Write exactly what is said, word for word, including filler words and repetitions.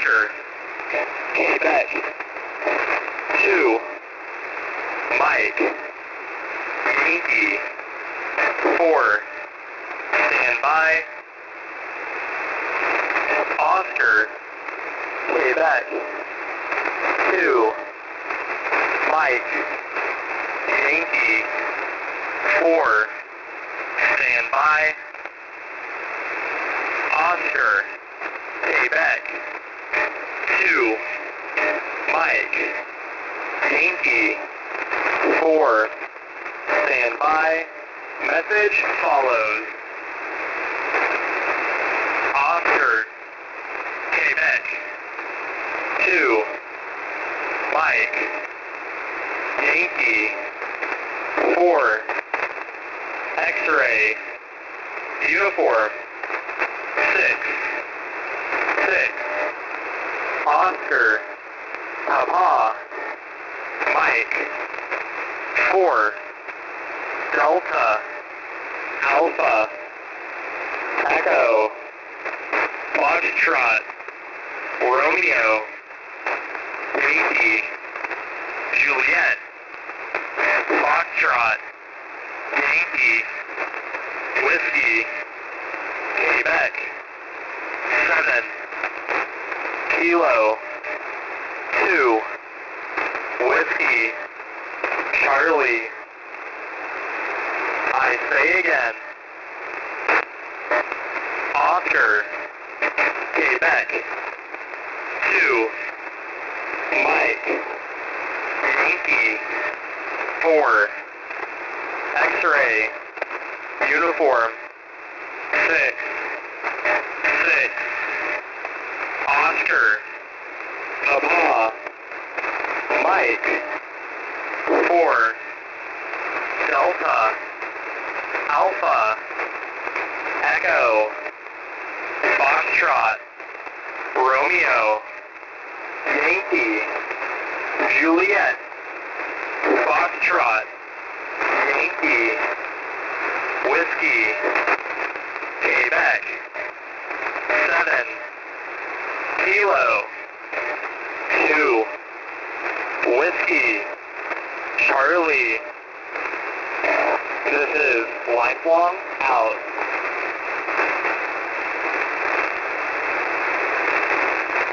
Oscar, Quebec, two, Mike, Yankee, four, stand by, Oscar, Quebec, two, Mike, Yankee, four, stand by, Oscar, Quebec, two, Mike, Yankee, four, stand by, message follows, Oscar, Quebec, two, Mike, Yankee, four, X-ray, uniform, six, six, Oscar, Papa, Mike, four, Delta, Alpha, Echo, Foxtrot, Romeo, Yankee, Juliet, Foxtrot, Yankee, Whiskey, Quebec, seven, Kilo, two, Whiskey, Charlie. I say again, Oscar, Quebec, two, Mike, Yankee, four, X-ray, uniform, six, six, Oscar, Papa, Mike, four, Delta, Alpha, Echo, Foxtrot, Romeo, Yankee, Juliet, Foxtrot, Yankee, Whiskey, Quebec, seven, Kilo, two, Whiskey, Charlie. This is Lifelong out.